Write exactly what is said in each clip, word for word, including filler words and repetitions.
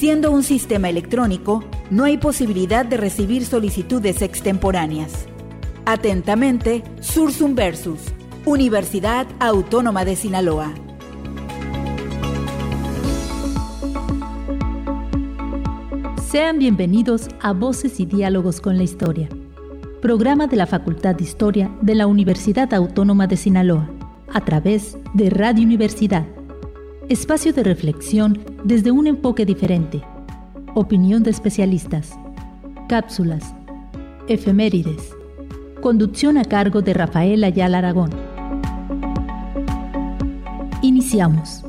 Siendo un sistema electrónico, no hay posibilidad de recibir solicitudes extemporáneas. Atentamente, Sursum Versus, Universidad Autónoma de Sinaloa. Sean bienvenidos a Voces y Diálogos con la Historia, programa de la Facultad de Historia de la Universidad Autónoma de Sinaloa, a través de Radio Universidad. Espacio de reflexión desde un enfoque diferente. Opinión de especialistas. Cápsulas. Efemérides. Conducción a cargo de Rafael Ayala Aragón. Iniciamos.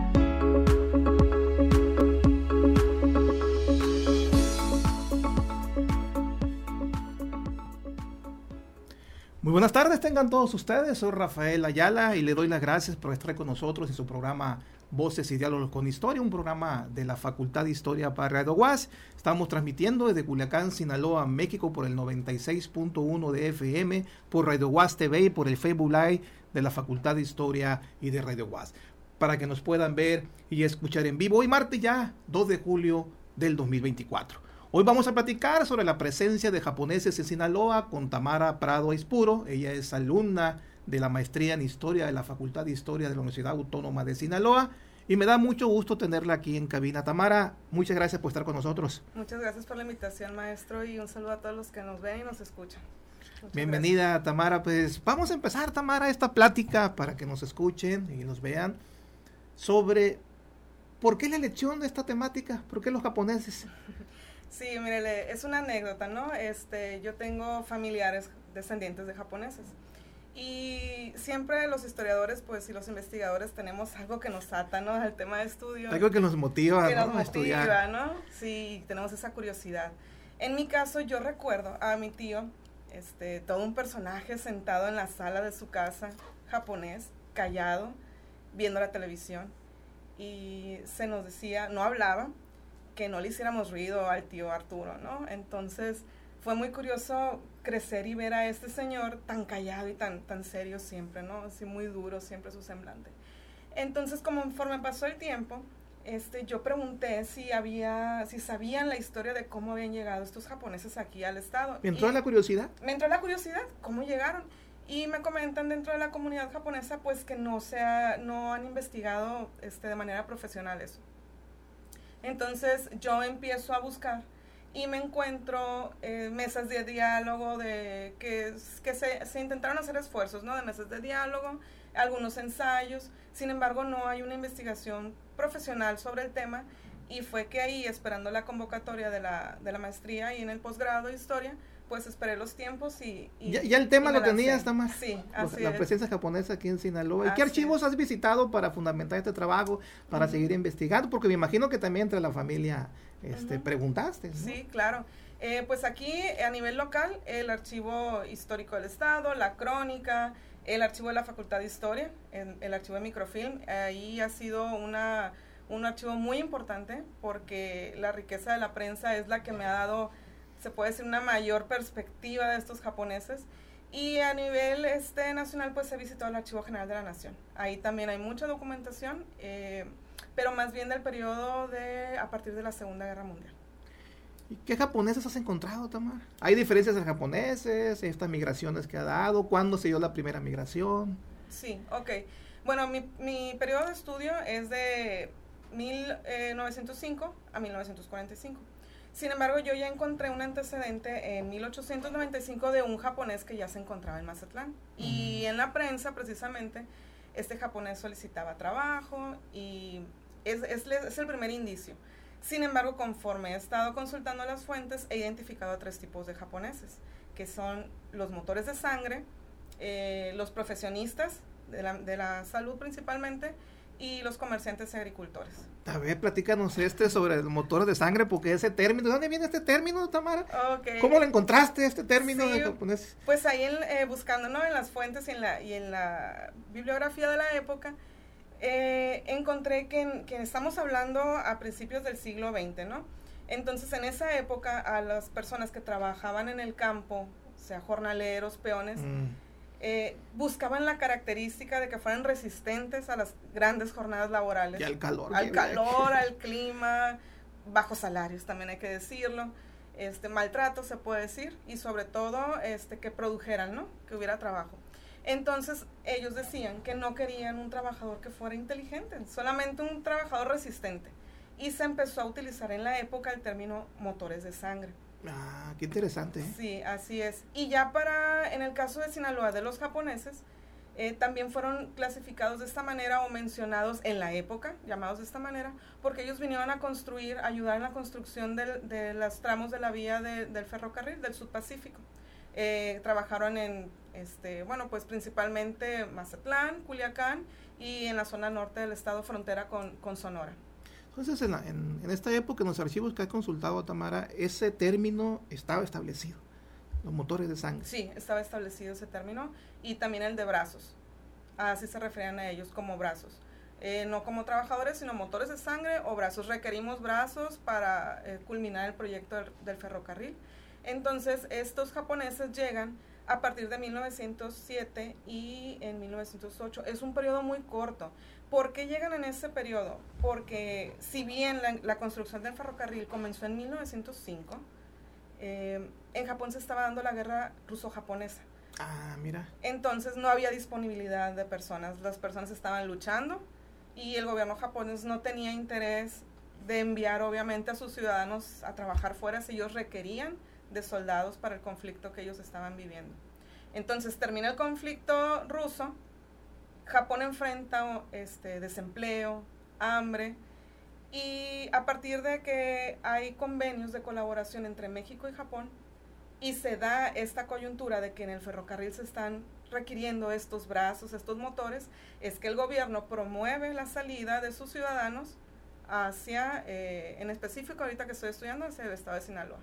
Muy buenas tardes, tengan todos ustedes. Soy Rafael Ayala y le doy las gracias por estar con nosotros en su programa Voces y Diálogos con Historia, un programa de la Facultad de Historia para Radio UAS. Estamos transmitiendo desde Culiacán, Sinaloa, México, por el noventa y seis punto uno de F M, por Radio UAS T V y por el Facebook Live de la Facultad de Historia y de Radio UAS, para que nos puedan ver y escuchar en vivo. Hoy martes ya, dos de julio del dos mil veinticuatro. Hoy vamos a platicar sobre la presencia de japoneses en Sinaloa con Tamara Prado Aispuro. Ella es alumna de la maestría en Historia de la Facultad de Historia de la Universidad Autónoma de Sinaloa. Y me da mucho gusto tenerla aquí en cabina. Tamara, muchas gracias por estar con nosotros. Muchas gracias por la invitación, maestro, y un saludo a todos los que nos ven y nos escuchan. Muchas Bienvenida, gracias. Tamara. Pues vamos a empezar, Tamara, esta plática para que nos escuchen y nos vean sobre por qué la elección de esta temática, por qué los japoneses. Sí, mire, es una anécdota, ¿no? Este, yo tengo familiares descendientes de japoneses y siempre los historiadores, pues, y los investigadores tenemos algo que nos ata, ¿no? Al tema de estudio. Algo que nos motiva, que ¿no? nos a motiva, estudiar. ¿no? Sí, tenemos esa curiosidad. En mi caso, yo recuerdo a mi tío, este, todo un personaje sentado en la sala de su casa, japonés, callado, viendo la televisión, y se nos decía, no hablaba, que no le hiciéramos ruido al tío Arturo, ¿no? Entonces fue muy curioso crecer y ver a este señor tan callado y tan, tan serio siempre, ¿no? Así muy duro siempre su semblante. Entonces, conforme pasó el tiempo, este, yo pregunté si había, si sabían la historia de cómo habían llegado estos japoneses aquí al estado. ¿Me entró y la curiosidad? Me entró la curiosidad, ¿cómo llegaron? Y me comentan dentro de la comunidad japonesa, pues, que no se ha, no han investigado este, de manera profesional eso. Entonces yo empiezo a buscar y me encuentro eh, mesas de diálogo de que, que se, se intentaron hacer esfuerzos, ¿no? De mesas de diálogo, algunos ensayos. Sin embargo, no hay una investigación profesional sobre el tema, y fue que ahí, esperando la convocatoria de la, de la maestría y en el posgrado de Historia, pues esperé los tiempos y... y ya, ya el tema lo tenías, Tamara. Sí, así La es. presencia japonesa aquí en Sinaloa. ¿Y qué Así archivos es. has visitado para fundamentar este trabajo, para Uh-huh. seguir investigando? Porque me imagino que también entre la familia este, Uh-huh. preguntaste, ¿no? Sí, claro. Eh, pues aquí, a nivel local, el Archivo Histórico del Estado, la Crónica, el Archivo de la Facultad de Historia, el, el Archivo de Microfilm, ahí ha sido una, un archivo muy importante, porque la riqueza de la prensa es la que me ha dado, se puede decir, una mayor perspectiva de estos japoneses. Y a nivel este nacional, pues he visitado el Archivo General de la Nación. Ahí también hay mucha documentación, eh, pero más bien del periodo de a partir de la Segunda Guerra Mundial. ¿Y qué japoneses has encontrado, Tamara? ¿Hay diferencias de japoneses, estas migraciones que ha dado? ¿Cuándo se dio la primera migración? Sí, ok. Bueno, mi, mi periodo de estudio es de mil novecientos cinco a mil novecientos cuarenta y cinco. Sin embargo, yo ya encontré un antecedente en mil ochocientos noventa y cinco de un japonés que ya se encontraba en Mazatlán. Mm. Y en la prensa, precisamente, este japonés solicitaba trabajo y es, es, es el primer indicio. Sin embargo, conforme he estado consultando las fuentes, he identificado a tres tipos de japoneses, que son los motores de sangre, eh, los profesionistas de la, de la salud principalmente, y los comerciantes y agricultores. A ver, platícanos este sobre el motor de sangre, porque ese término, ¿de dónde viene este término, Tamara? Okay. ¿Cómo lo encontraste, este término sí, de japonés? Pues ahí en, eh, buscando, ¿no? En las fuentes y en la, y en la bibliografía de la época, eh, encontré que, en, que estamos hablando a principios del siglo veinte, ¿no? Entonces, en esa época, a las personas que trabajaban en el campo, o sea, jornaleros, peones, mm. Eh, buscaban la característica de que fueran resistentes a las grandes jornadas laborales. Y al calor. Al calor, al clima, bajos salarios, también hay que decirlo, este, maltrato se puede decir, y sobre todo este, que produjeran, ¿no? Que hubiera trabajo. Entonces ellos decían que no querían un trabajador que fuera inteligente, solamente un trabajador resistente, y se empezó a utilizar en la época el término motores de sangre. Ah, qué interesante, ¿eh? Sí, así es. Y ya para, en el caso de Sinaloa, de los japoneses, eh, también fueron clasificados de esta manera o mencionados en la época, llamados de esta manera, porque ellos vinieron a construir, ayudar en la construcción del, de los tramos de la vía de, del ferrocarril del Sudpacífico. Eh, trabajaron en, este, bueno, pues principalmente Mazatlán, Culiacán y en la zona norte del estado, frontera con, con Sonora. Entonces, en, la, en, en esta época, en los archivos que ha consultado Tamara, ese término estaba establecido, los motores de sangre. Sí, estaba establecido ese término, y también el de brazos, así se referían a ellos, como brazos. Eh, no como trabajadores, sino motores de sangre o brazos. Requerimos brazos para eh, culminar el proyecto del, del ferrocarril. Entonces, estos japoneses llegan a partir de mil novecientos siete y en mil novecientos ocho. Es un periodo muy corto. ¿Por qué llegan en ese periodo? Porque si bien la, la construcción del ferrocarril comenzó en mil novecientos cinco, eh, en Japón se estaba dando la guerra ruso-japonesa. Ah, mira. Entonces no había disponibilidad de personas. Las personas estaban luchando y el gobierno japonés no tenía interés de enviar obviamente a sus ciudadanos a trabajar fuera si ellos requerían de soldados para el conflicto que ellos estaban viviendo. Entonces termina el conflicto ruso, Japón enfrenta este, desempleo, hambre, y a partir de que hay convenios de colaboración entre México y Japón, y se da esta coyuntura de que en el ferrocarril se están requiriendo estos brazos, estos motores, es que el gobierno promueve la salida de sus ciudadanos hacia, eh, en específico ahorita que estoy estudiando, hacia el estado de Sinaloa.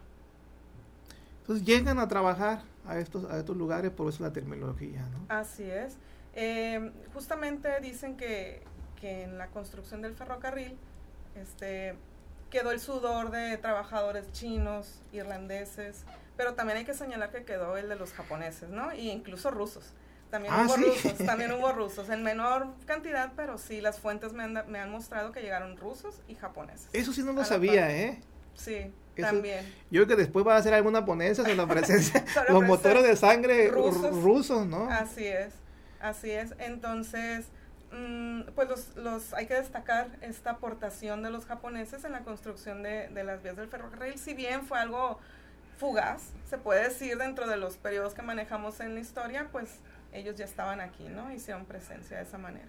Entonces llegan a trabajar a estos, a estos lugares, por eso la terminología, ¿no? Así es. Eh, justamente dicen que, que en la construcción del ferrocarril este, quedó el sudor de trabajadores chinos, irlandeses, pero también hay que señalar que quedó el de los japoneses, ¿no? Y incluso rusos. También ah, hubo ¿sí? rusos, también hubo rusos, en menor cantidad, pero sí, las fuentes me han, me han mostrado que llegaron rusos y japoneses. Eso sí no lo sabía, ¿eh? Sí, eso, también. Yo creo que después va a hacer alguna ponencia sobre la presencia de los motores de sangre rusos, rusos, ¿no? Así es, así es. Entonces, mmm, pues los, los hay que destacar esta aportación de los japoneses en la construcción de, de las vías del ferrocarril, si bien fue algo fugaz, se puede decir, dentro de los periodos que manejamos en la historia, pues ellos ya estaban aquí, ¿no? Hicieron presencia de esa manera.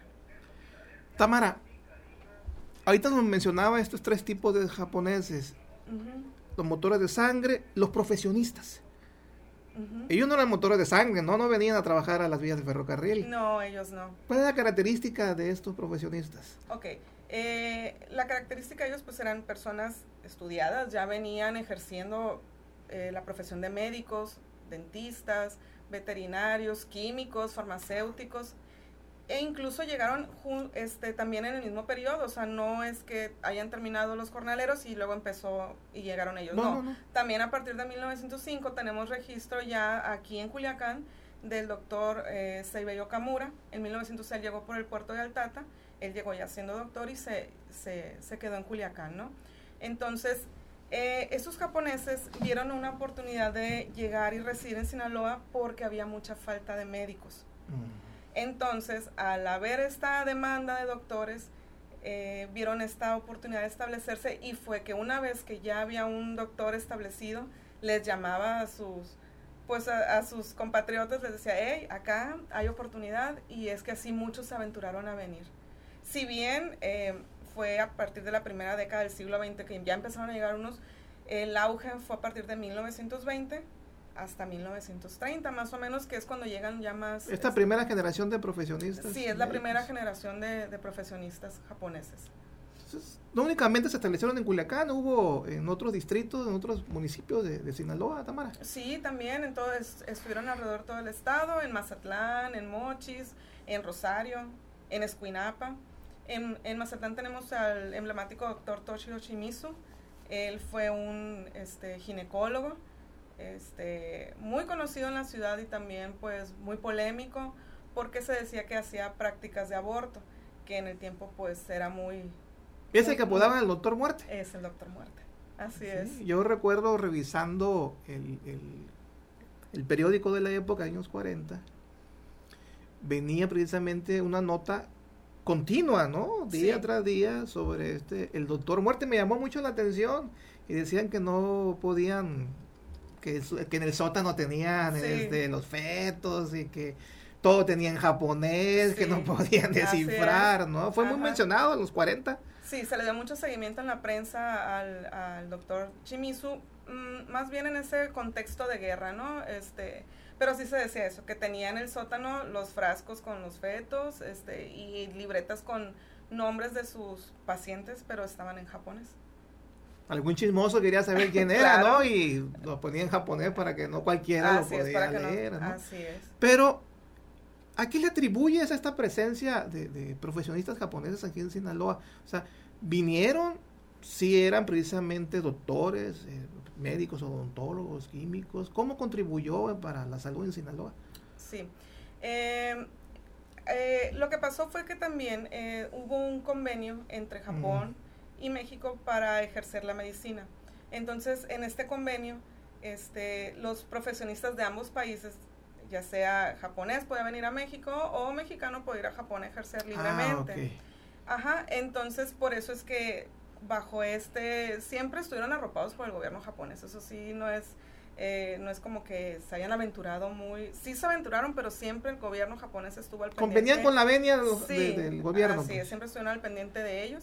Tamara, ahorita nos mencionaba estos tres tipos de japoneses, uh-huh. Los motores de sangre, los profesionistas. Uh-huh. Ellos no eran motores de sangre, ¿no? No venían a trabajar a las vías de ferrocarril. No, ellos no. ¿Cuál es la característica de estos profesionistas? Ok, eh, la característica de ellos pues eran personas estudiadas, ya venían ejerciendo eh, la profesión de médicos, dentistas, veterinarios, químicos, farmacéuticos, e incluso llegaron este, también en el mismo periodo, o sea, no es que hayan terminado los jornaleros y luego empezó y llegaron ellos, no, no, no, no. También a partir de mil novecientos cinco tenemos registro ya aquí en Culiacán del doctor eh, Seibei Okamura. En mil novecientos seis llegó por el puerto de Altata, él llegó ya siendo doctor y se, se, se quedó en Culiacán, ¿no? Entonces, eh, estos japoneses vieron una oportunidad de llegar y residir en Sinaloa porque había mucha falta de médicos. Mm. Entonces, al haber esta demanda de doctores, eh, vieron esta oportunidad de establecerse, y fue que una vez que ya había un doctor establecido, les llamaba a sus, pues a, a sus compatriotas, les decía, hey, acá hay oportunidad, y es que así muchos se aventuraron a venir. Si bien eh, fue a partir de la primera década del siglo veinte que ya empezaron a llegar unos, el auge fue a partir de mil novecientos veinte, hasta mil novecientos treinta, más o menos, que es cuando llegan ya más... ¿Esta es, primera generación de profesionistas? Sí, es la primera generación de, de profesionistas japoneses. Entonces, no únicamente se establecieron en Culiacán, hubo en otros distritos, en otros municipios de, de Sinaloa, Tamara. Sí, también, entonces estuvieron alrededor de todo el estado, en Mazatlán, en Mochis, en Rosario, en Escuinapa. En, en Mazatlán tenemos al emblemático doctor Toshio Shimizu. Él fue un este, ginecólogo, Este, muy conocido en la ciudad y también pues muy polémico, porque se decía que hacía prácticas de aborto, que en el tiempo pues era muy... ¿Es el que apodaban el Doctor Muerte? Es el Doctor Muerte, así Sí, es. yo recuerdo revisando el, el, el periódico de la época, años cuarenta, venía precisamente una nota continua, ¿no? Día Sí. tras día sobre este, el Doctor Muerte. Me llamó mucho la atención y decían que no podían, que, su- que en el sótano tenían Sí. este, los fetos y que todo tenía en japonés, que Sí, no podían así descifrar, es. ¿no? Fue muy Ajá. mencionado en los cuarenta. Sí, se le dio mucho seguimiento en la prensa al, al doctor Shimizu, mmm, más bien en ese contexto de guerra, ¿no? Este, pero sí se decía eso, que tenía en el sótano los frascos con los fetos, este, y libretas con nombres de sus pacientes, pero estaban en japonés. Algún chismoso quería saber quién era, Claro. ¿no? Y lo ponía en japonés para que no cualquiera Así lo es, podía para que leer, no, ¿no? así es. Pero, ¿a qué le atribuyes esta presencia de, de profesionistas japoneses aquí en Sinaloa? O sea, vinieron, sí eran precisamente doctores, eh, médicos, odontólogos, químicos. ¿Cómo contribuyó para la salud en Sinaloa? Sí. Eh, eh, lo que pasó fue que también eh, hubo un convenio entre Japón Mm. y México para ejercer la medicina. Entonces, en este convenio, este, los profesionistas de ambos países, ya sea japonés puede venir a México o mexicano puede ir a Japón a ejercer libremente. Ah, ok. Ajá, entonces por eso es que bajo este, siempre estuvieron arropados por el gobierno japonés, eso sí, no es, eh, no es como que se hayan aventurado muy, sí se aventuraron, pero siempre el gobierno japonés estuvo al pendiente. Convenían con la venia de los- Sí, de- del gobierno. así es, pues. siempre estuvieron al pendiente de ellos.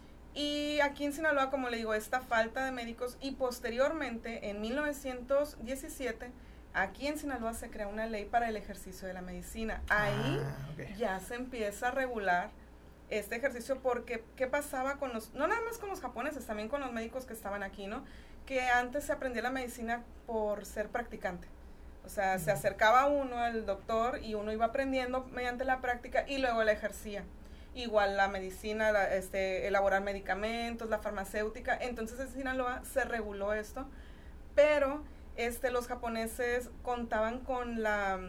Y aquí en Sinaloa, como le digo, esta falta de médicos, y posteriormente, en mil novecientos diecisiete, aquí en Sinaloa se crea una ley para el ejercicio de la medicina. Ahí Ah, ok. ya se empieza a regular este ejercicio, porque ¿qué pasaba con los, no nada más con los japoneses, también con los médicos que estaban aquí, ¿no? Que antes se aprendía la medicina por ser practicante. O sea, se acercaba uno al doctor y uno iba aprendiendo mediante la práctica y luego la ejercía. Igual la medicina, la, este, elaborar medicamentos, la farmacéutica. Entonces en Sinaloa se reguló esto, pero este, los japoneses contaban con la,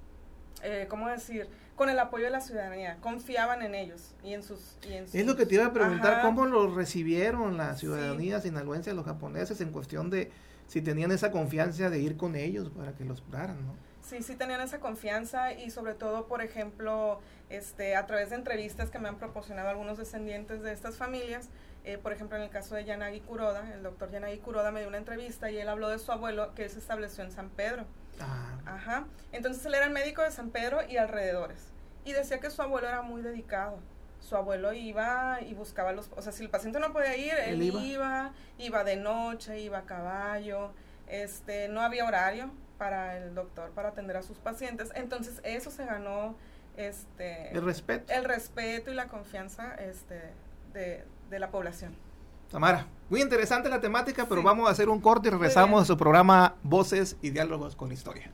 eh, ¿cómo decir? Con el apoyo de la ciudadanía, confiaban en ellos y en sus... Y en sus Es lo que te iba a preguntar, Ajá. ¿cómo lo recibieron la ciudadanía sinaloense, los japoneses, en cuestión de si tenían esa confianza de ir con ellos para que los curaran, ¿no? Sí, sí tenían esa confianza y sobre todo, por ejemplo, este, a través de entrevistas que me han proporcionado algunos descendientes de estas familias, eh, por ejemplo, en el caso de Yanagi Kuroda, el doctor Yanagi Kuroda me dio una entrevista y él habló de su abuelo que él se estableció en San Pedro. Ah, Ajá. Entonces él era el médico de San Pedro y alrededores. Y decía que su abuelo era muy dedicado. Su abuelo iba y buscaba los... O sea, si el paciente no podía ir, él, Él iba. iba, iba de noche, iba a caballo. Este, no había horario para el doctor para atender a sus pacientes. Entonces eso se ganó este el respeto. el respeto y la confianza este de, de la población. Tamara, muy interesante la temática, pero Sí. vamos a hacer un corte y regresamos bien. a su programa Voces y Diálogos con Historia.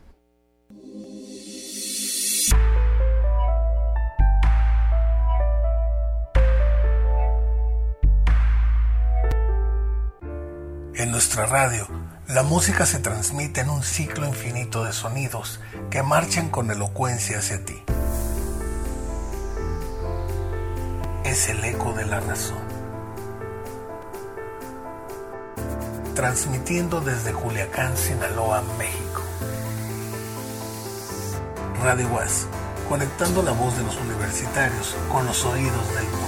En nuestra radio, la música se transmite en un ciclo infinito de sonidos que marchan con elocuencia hacia ti. Es el eco de la razón. Transmitiendo desde Culiacán, Sinaloa, México. Radio U A S, conectando la voz de los universitarios con los oídos del mundo.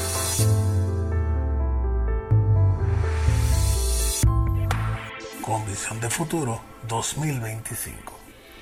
Con visión de futuro dos mil veinticinco.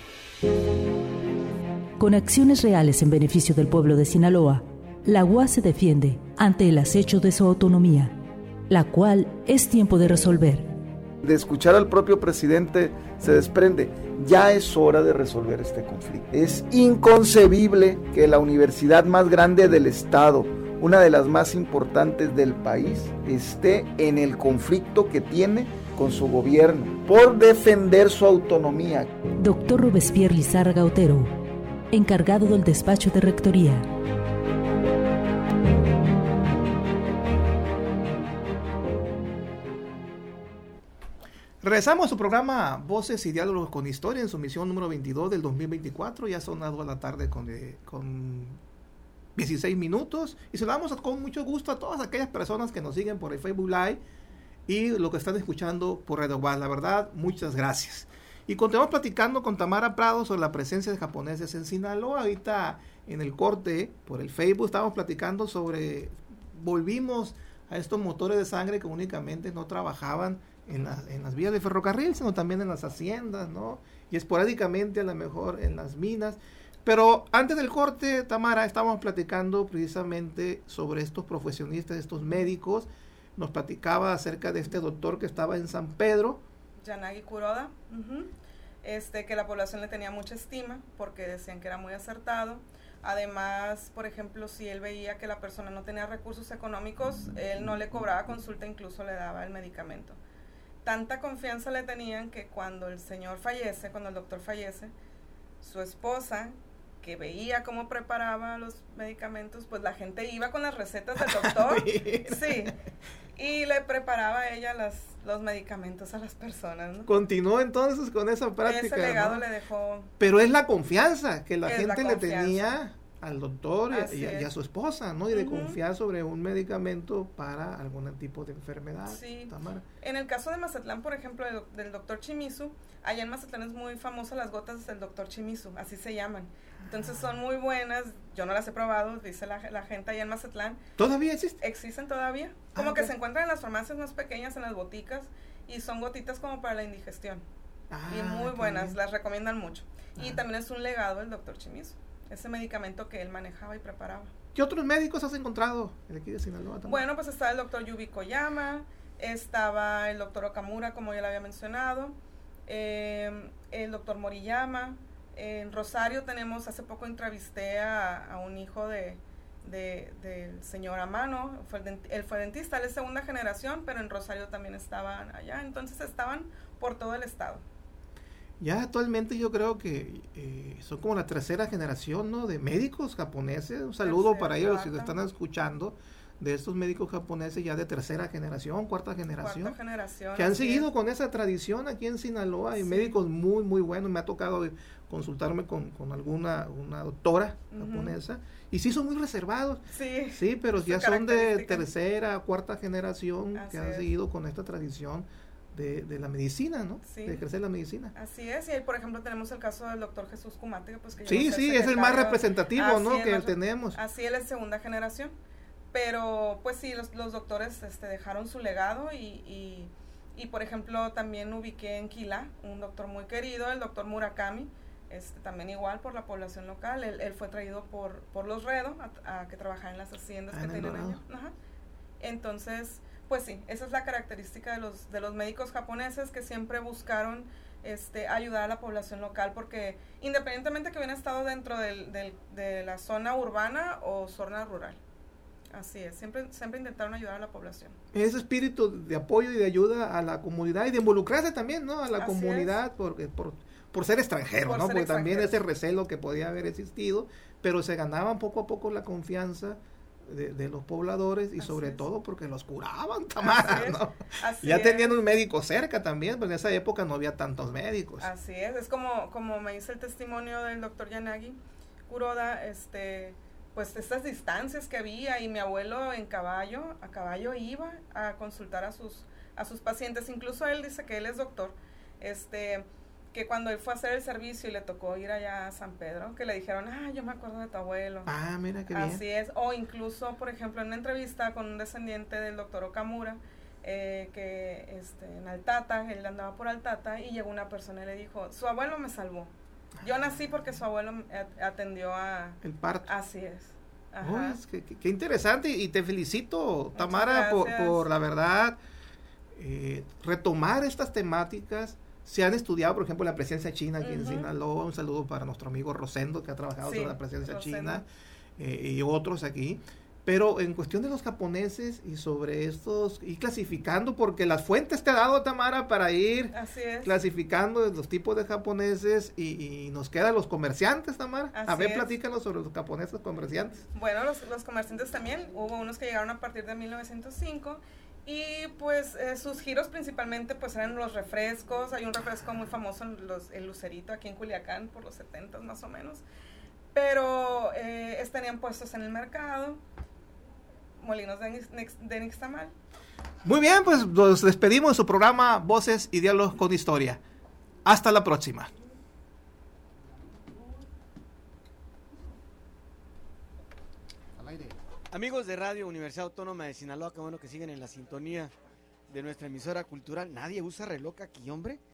Con acciones reales en beneficio del pueblo de Sinaloa, la U A S se defiende ante el acecho de su autonomía, la cual es tiempo de resolver. De escuchar al propio presidente se desprende, ya es hora de resolver este conflicto. Es inconcebible que la universidad más grande del estado, una de las más importantes del país, esté en el conflicto que tiene con su gobierno por defender su autonomía. Doctor Robespierre Lizárraga Otero, encargado del despacho de rectoría. Regresamos a su programa Voces y Diálogos con Historia en su misión número veintidós del dos mil veinticuatro. Ya ha sonado a la tarde con, eh, con dieciséis minutos, y se lo damos con mucho gusto a todas aquellas personas que nos siguen por el Facebook Live y lo que están escuchando por Radio Guas. La verdad, muchas gracias. Y continuamos platicando con Tamara Prado sobre la presencia de japoneses en Sinaloa. Ahorita en el corte por el Facebook estábamos platicando sobre, volvimos a estos motores de sangre que únicamente no trabajaban en, la, en las vías de ferrocarril, sino también en las haciendas, ¿no? Y esporádicamente a lo mejor en las minas. Pero antes del corte, Tamara, estábamos platicando precisamente sobre estos profesionistas, estos médicos. Nos platicaba acerca de este doctor que estaba en San Pedro. Yanagi Kuroda, uh-huh. este, que la población le tenía mucha estima porque decían que era muy acertado. Además, por ejemplo, si él veía que la persona no tenía recursos económicos, él no le cobraba consulta, incluso le daba el medicamento. Tanta confianza le tenían que cuando el señor fallece, cuando el doctor fallece, su esposa, que veía cómo preparaba los medicamentos, pues la gente iba con las recetas del doctor, sí, y le preparaba a ella las, los medicamentos a las personas, ¿no? Continuó entonces con esa práctica. Ese legado, ¿no? Le dejó. Pero es la confianza que la es gente la le tenía al doctor y, y, a, y a su esposa, ¿no? Y uh-huh. de confiar sobre un medicamento para algún tipo de enfermedad. Sí. Tamara. En el caso de Mazatlán, por ejemplo, del, del doctor Chimizu, allá en Mazatlán es muy famosa las gotas del doctor Chimizu, así se llaman. Entonces son muy buenas, yo no las he probado, dice la, la gente allá en Mazatlán. ¿Todavía existen? Existen todavía, como ah, que okay. se encuentran en las farmacias más pequeñas, en las boticas, y son gotitas como para la indigestión. Ah, y muy buenas, bien. Las recomiendan mucho. Ah. Y también es un legado del doctor Chimizu, ese medicamento que él manejaba y preparaba. ¿Qué otros médicos has encontrado en aquí de Sinaloa también? Bueno, pues estaba el doctor Yubi Koyama, estaba el doctor Okamura, como ya lo había mencionado, eh, el doctor Moriyama. En Rosario tenemos, hace poco entrevisté a, a un hijo de, de del señor Amano, fue el dent, él fue dentista, él es segunda generación, pero en Rosario también estaban allá, entonces estaban por todo el estado. Ya actualmente yo creo que eh, son como la tercera generación, ¿no? De médicos japoneses. Un saludo tercera, para ellos cuarta. Si están escuchando, de estos médicos japoneses ya de tercera generación, cuarta generación, cuarta generación que han seguido es. con esa tradición aquí en Sinaloa. Hay sí. médicos muy muy buenos. Me ha tocado consultarme con, con alguna una doctora uh-huh. japonesa y sí son muy reservados. Sí, sí pero ya son de tercera, cuarta generación Así que han es. seguido con esta tradición de, de la medicina, ¿no? Sí. De ejercer la medicina. Así es, y ahí, por ejemplo, tenemos el caso del doctor Jesús Kumate, pues que sí, sí, es el más representativo, así ¿no? Que más, tenemos. Así él es segunda generación, pero pues sí, los, los doctores este, dejaron su legado y, y, y, por ejemplo, también ubiqué en Quilá un doctor muy querido, el doctor Murakami, este, también igual por la población local, él, él fue traído por, por los Redo a, a que trabajara en las haciendas ah, que tienen allá. Ajá. Entonces, pues sí, esa es la característica de los de los médicos japoneses que siempre buscaron este ayudar a la población local porque independientemente que hubieran estado dentro del, del, de la zona urbana o zona rural. Así es, siempre siempre intentaron ayudar a la población. Ese espíritu de apoyo y de ayuda a la comunidad y de involucrarse también, ¿no? A la Así comunidad porque por por ser extranjero, por ¿no? Ser porque extranjero. También ese recelo que podía haber existido, pero se ganaban poco a poco la confianza De, de los pobladores y Así sobre es. todo porque los curaban, Tamara, ¿no? Así ya es. Tenían un médico cerca también, pues en esa época no había tantos médicos. Así es, es como, como me dice el testimonio del doctor Yanagi Kuroda, este, pues estas distancias que había y mi abuelo en caballo, a caballo iba a consultar a sus, a sus pacientes, incluso él dice que él es doctor, este, que cuando él fue a hacer el servicio y le tocó ir allá a San Pedro, que le dijeron, ah, yo me acuerdo de tu abuelo. Ah, mira qué bien. Así es, o incluso, por ejemplo, en una entrevista con un descendiente del doctor Okamura, eh, que este, en Altata, él andaba por Altata, y llegó una persona y le dijo, su abuelo me salvó. Yo nací porque su abuelo atendió a... El parto. Así es. Ajá. Oh, es que, que, que interesante, y te felicito, Tamara, por, por la verdad, eh, retomar estas temáticas. Se han estudiado, por ejemplo, la presencia china aquí uh-huh. en Sinaloa. Un saludo para nuestro amigo Rosendo, que ha trabajado sí, sobre la presencia Rosendo. china, eh, y otros aquí. Pero en cuestión de los japoneses y sobre estos, y clasificando, porque las fuentes te ha dado, Tamara, para ir Así es. clasificando los tipos de japoneses, y, y nos quedan los comerciantes, Tamara. Así a ver, es. platícanos sobre los japoneses comerciantes. Bueno, los, los comerciantes también, hubo unos que llegaron a partir de mil novecientos cinco, y pues eh, sus giros principalmente pues eran los refrescos. Hay un refresco muy famoso, los, el Lucerito, aquí en Culiacán, por los setentas más o menos. pero eh, estarían puestos en el mercado, molinos de, nix, de nixtamal. Muy bien, pues nos despedimos de su programa Voces y Diálogos con Historia. Hasta la próxima. Amigos de Radio Universidad Autónoma de Sinaloa, qué bueno que siguen en la sintonía de nuestra emisora cultural. Nadie usa reloj aquí, hombre.